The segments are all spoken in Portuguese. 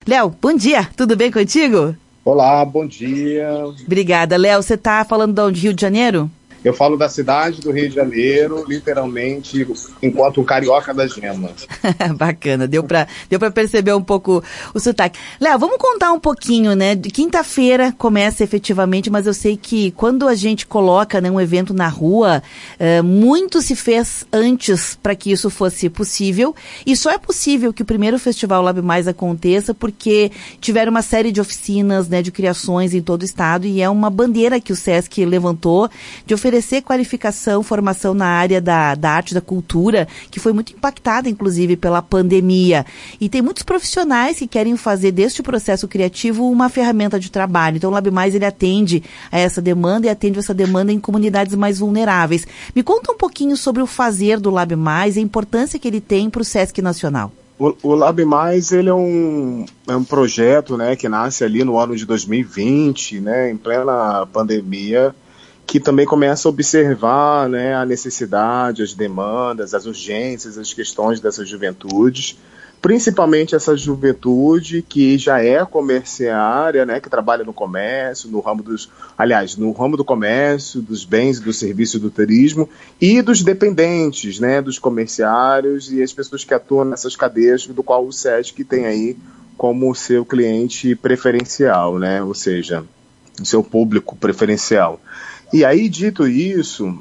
Léo, bom dia, tudo bem contigo? Olá, bom dia. Obrigada. Léo, você está falando de onde? Rio de Janeiro? Eu falo da cidade do Rio de Janeiro, literalmente, enquanto um carioca da gema. Bacana, deu pra perceber um pouco o sotaque. Léo, vamos contar um pouquinho, né? De quinta-feira começa efetivamente, mas eu sei que quando a gente coloca, né, um evento na rua, muito se fez antes para que isso fosse possível. E só é possível que o primeiro Festival Lab Mais aconteça porque tiveram uma série de oficinas, né, de criações em todo o estado, e é uma bandeira que o Sesc levantou de oferecer qualificação, formação na área da arte, da cultura, que foi muito impactada, inclusive, pela pandemia. E tem muitos profissionais que querem fazer deste processo criativo uma ferramenta de trabalho. Então, o Lab Mais, ele atende a essa demanda e atende essa demanda em comunidades mais vulneráveis. Me conta um pouquinho sobre o fazer do Lab Mais e a importância que ele tem para o Sesc Nacional. O Lab Mais, ele é um projeto, né, que nasce ali no ano de 2020, né, em plena pandemia, que também começa a observar, né, a necessidade, as demandas, as urgências, as questões dessas juventudes, principalmente essa juventude que já é comerciária, né, que trabalha no comércio, no ramo do comércio, dos bens e dos serviços do turismo, e dos dependentes, né, dos comerciários e as pessoas que atuam nessas cadeias, do qual o Sesc tem aí como seu cliente preferencial, né, ou seja, o seu público preferencial. E aí, dito isso,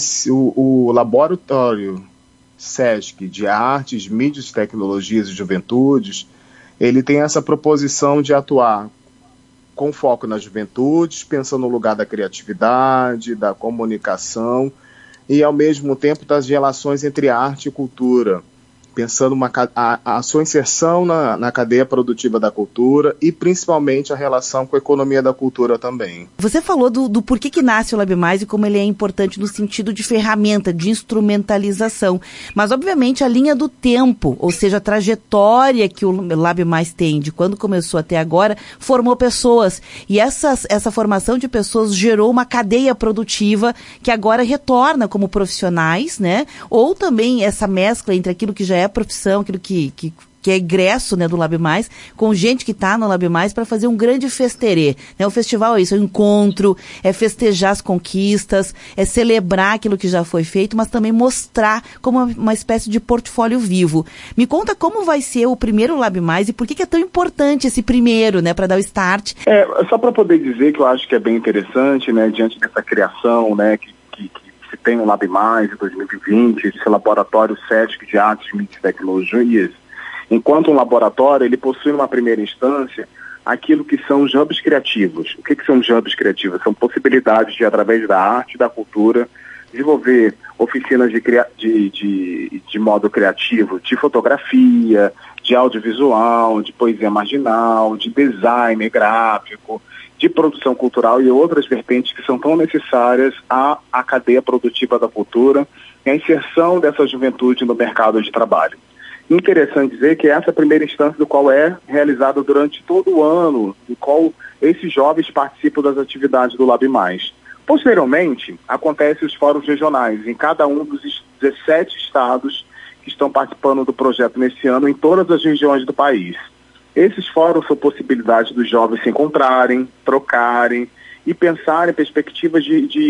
o Laboratório Sesc de Artes, Mídias, Tecnologias e Juventudes, ele tem essa proposição de atuar com foco nas juventudes, pensando no lugar da criatividade, da comunicação e, ao mesmo tempo, das relações entre arte e cultura, pensando a sua inserção na cadeia produtiva da cultura e principalmente a relação com a economia da cultura também. Você falou do porquê que nasce o Lab Mais e como ele é importante no sentido de ferramenta, de instrumentalização. Mas, obviamente, a linha do tempo, ou seja, a trajetória que o Lab Mais tem, de quando começou até agora, formou pessoas. E essa formação de pessoas gerou uma cadeia produtiva que agora retorna como profissionais, né? Ou também essa mescla entre aquilo que já é profissão, aquilo que é egresso, né, do Lab Mais, com gente que está no Lab Mais para fazer um grande festerê. Né? O festival é isso, é um encontro, é festejar as conquistas, é celebrar aquilo que já foi feito, mas também mostrar como uma espécie de portfólio vivo. Me conta como vai ser o primeiro Lab Mais e por que é tão importante esse primeiro, né, para dar o start. Só para poder dizer que eu acho que é bem interessante, né, diante dessa criação, né, que se tem um Lab Mais em 2020, esse laboratório Sesc de Artes, Mídias e Tecnologias. Enquanto um laboratório, ele possui numa primeira instância aquilo que são os hubs criativos. O que são os hubs criativos? São possibilidades de, através da arte e da cultura, desenvolver oficinas de modo criativo, de fotografia, de audiovisual, de poesia marginal, de design gráfico, de produção cultural e outras vertentes que são tão necessárias à cadeia produtiva da cultura e à inserção dessa juventude no mercado de trabalho. Interessante dizer que essa é a primeira instância do qual é realizada durante todo o ano, do qual esses jovens participam das atividades do Lab Mais. Posteriormente, acontecem os fóruns regionais em cada um dos 17 estados que estão participando do projeto nesse ano, em todas as regiões do país. Esses fóruns são possibilidades dos jovens se encontrarem, trocarem e pensarem em perspectivas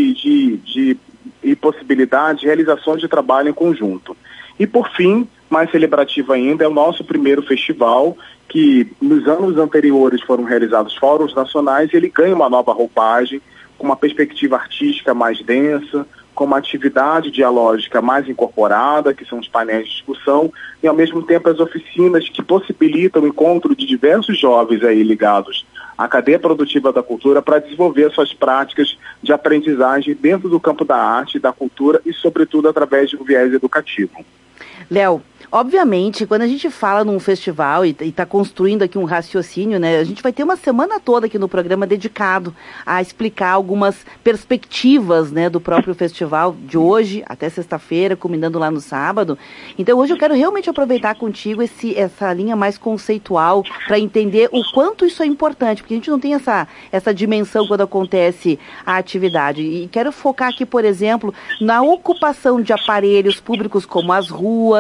e possibilidades de realizações de trabalho em conjunto. E, por fim, mais celebrativo ainda, é o nosso primeiro festival, que nos anos anteriores foram realizados fóruns nacionais, e ele ganha uma nova roupagem, com uma perspectiva artística mais densa, com uma atividade dialógica mais incorporada, que são os painéis de discussão, e ao mesmo tempo as oficinas que possibilitam o encontro de diversos jovens aí ligados à cadeia produtiva da cultura para desenvolver suas práticas de aprendizagem dentro do campo da arte, da cultura e, sobretudo, através de um viés educativo. Léo, obviamente, quando a gente fala num festival e está construindo aqui um raciocínio, né, a gente vai ter uma semana toda aqui no programa dedicado a explicar algumas perspectivas, né, do próprio festival de hoje até sexta-feira, culminando lá no sábado. Então, hoje eu quero realmente aproveitar contigo essa linha mais conceitual para entender o quanto isso é importante, porque a gente não tem essa dimensão quando acontece a atividade. E quero focar aqui, por exemplo, na ocupação de aparelhos públicos como as ruas, que o Sesc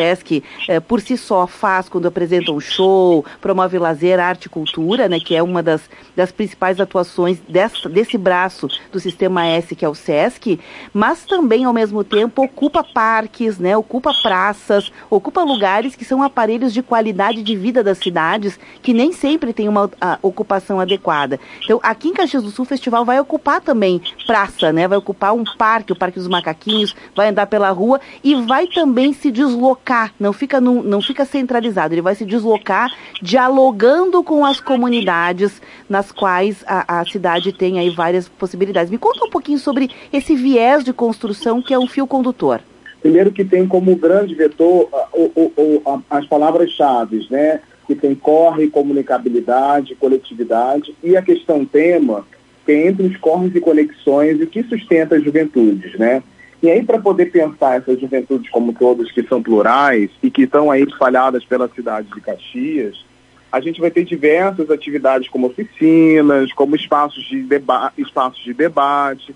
Sesc por si só faz quando apresenta um show, promove lazer, arte e cultura, né, que é uma das principais atuações desse braço do Sistema S, que é o Sesc, mas também, ao mesmo tempo, ocupa parques, né, ocupa praças, ocupa lugares que são aparelhos de qualidade de vida das cidades, que nem sempre tem uma ocupação adequada. Então, aqui em Caxias do Sul, o festival vai ocupar também praça, né, vai ocupar um parque, o Parque dos Macaquinhos, vai andar pela rua e vai também se deslocar, não fica centralizado, ele vai se deslocar dialogando com as comunidades nas quais a cidade tem aí várias possibilidades. Me conta um pouquinho sobre esse viés de construção que é um fio condutor. Primeiro que tem como grande vetor as palavras-chave, né? Que tem corre, comunicabilidade, coletividade e a questão tema, que é entre os corres e conexões e o que sustenta as juventudes, né? E aí, para poder pensar essas juventudes como todas, que são plurais e que estão aí espalhadas pela cidade de Caxias, a gente vai ter diversas atividades como oficinas, como espaços de debate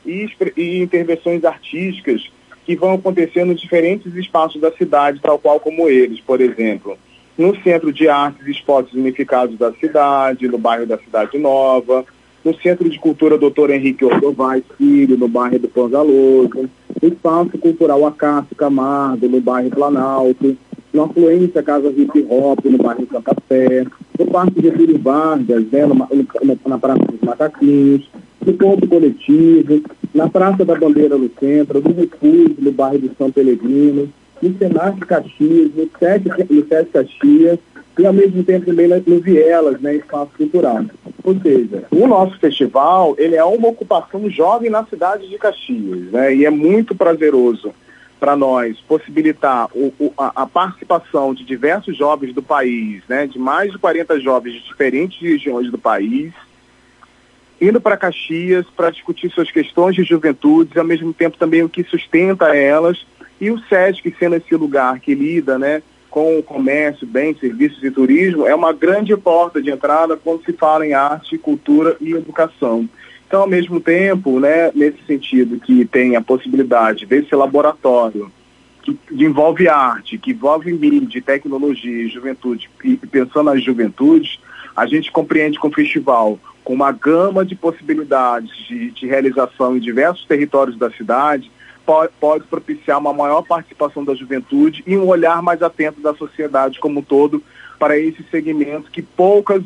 e intervenções artísticas que vão acontecer nos diferentes espaços da cidade, tal qual como eles, por exemplo, no Centro de Artes e Esportes Unificados da cidade, no bairro da Cidade Nova, no Centro de Cultura Dr. Henrique Ordovais Filho, no bairro do Ponzaloso, no Espaço Cultural Acácio Camargo, no bairro Planalto, no Afluência Casa Hip Hop, no bairro Santa Fé, no Parque Getúlio Vargas, né, na Praça dos Macaquinhos, no Ponto Coletivo, na Praça da Bandeira no Centro, no Refúgio, no bairro do São Pelegrino, no Senac Caxias, no SESC Caxias, e ao mesmo tempo também no Vielas, né, espaço cultural. Ou seja, o nosso festival, ele é uma ocupação jovem na cidade de Caxias, né, e é muito prazeroso para nós possibilitar a participação de diversos jovens do país, né, de mais de 40 jovens de diferentes regiões do país, indo para Caxias para discutir suas questões de juventude, e ao mesmo tempo também o que sustenta elas, e o SESC sendo esse lugar que lida, né, com o comércio, bens, serviços e turismo, é uma grande porta de entrada quando se fala em arte, cultura e educação. Então, ao mesmo tempo, né, nesse sentido que tem a possibilidade desse laboratório que envolve arte, que envolve mídia, tecnologia e juventude, e pensando nas juventudes, a gente compreende que o festival, com uma gama de possibilidades de realização em diversos territórios da cidade, pode propiciar uma maior participação da juventude e um olhar mais atento da sociedade como um todo para esse segmento que poucas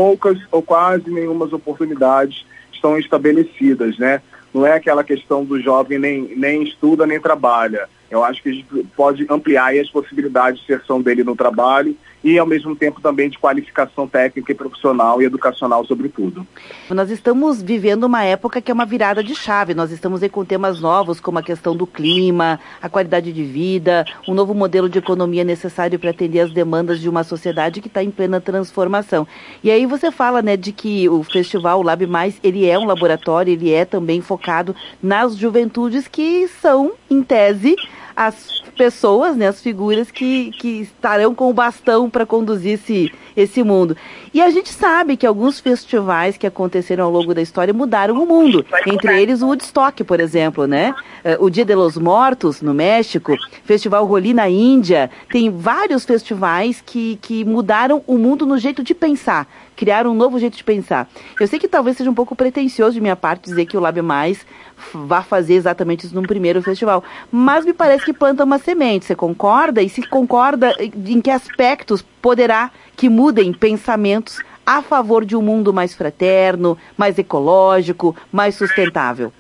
ou quase nenhuma oportunidades estão estabelecidas, né? Não é aquela questão do jovem nem estuda nem trabalha. Eu acho que a gente pode ampliar aí as possibilidades de inserção dele no trabalho e, ao mesmo tempo, também de qualificação técnica e profissional e educacional, sobretudo. Nós estamos vivendo uma época que é uma virada de chave. Nós estamos aí com temas novos, como a questão do clima, a qualidade de vida, um novo modelo de economia necessário para atender as demandas de uma sociedade que está em plena transformação. E aí você fala, né, de que o festival, o Lab Mais, ele é um laboratório, ele é também focado nas juventudes que são, em tese, as pessoas, né, as figuras que estarão com o bastão para conduzir esse mundo. E a gente sabe que alguns festivais que aconteceram ao longo da história mudaram o mundo. Entre eles o Woodstock, por exemplo, né? O Dia de los Mortos, no México, Festival Holi na Índia. Tem vários festivais que mudaram o mundo no jeito de pensar, criaram um novo jeito de pensar. Eu sei que talvez seja um pouco pretensioso de minha parte dizer que o Lab Mais vá fazer exatamente isso num primeiro festival, mas me parece que planta uma semente. Você concorda? E se concorda, em que aspectos poderá que mudem pensamentos a favor de um mundo mais fraterno, mais ecológico, mais sustentável?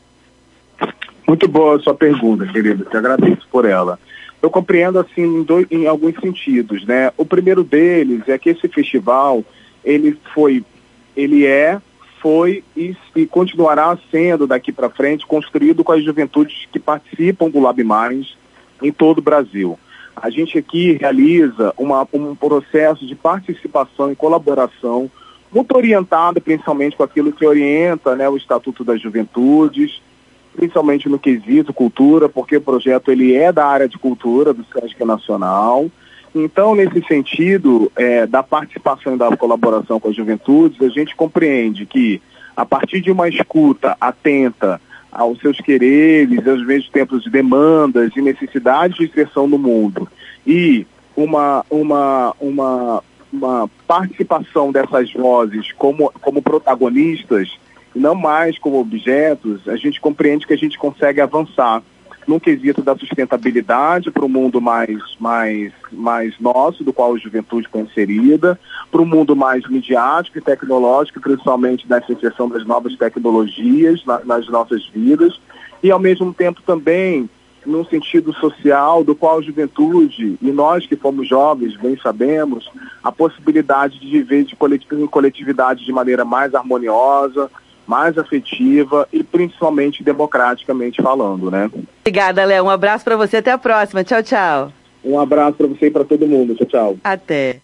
Muito boa a sua pergunta, querida. Te agradeço por ela. Eu compreendo assim em alguns sentidos, né? O primeiro deles é que esse festival ele foi e continuará sendo daqui para frente construído com as juventudes que participam do Lab Mais em todo o Brasil. A gente aqui realiza um processo de participação e colaboração muito orientado principalmente com aquilo que orienta, né, o Estatuto das Juventudes, principalmente no quesito cultura, porque o projeto ele é da área de cultura do Sesc Nacional. Então, nesse sentido da participação e da colaboração com as juventudes, a gente compreende que, a partir de uma escuta atenta aos seus quereres, aos mesmos tempos de demandas e necessidades de inserção no mundo, e uma participação dessas vozes como protagonistas, não mais como objetos, a gente compreende que a gente consegue avançar num quesito da sustentabilidade para o mundo mais nosso, do qual a juventude está inserida, para o mundo mais midiático e tecnológico, principalmente da inserção das novas tecnologias nas nossas vidas, e ao mesmo tempo também num sentido social, do qual a juventude, e nós que fomos jovens bem sabemos, a possibilidade de viver em coletividade de maneira mais harmoniosa, mais afetiva e principalmente democraticamente falando, né? Obrigada, Léo. Um abraço para você. Até a próxima. Tchau, tchau. Um abraço para você e para todo mundo. Tchau, tchau. Até.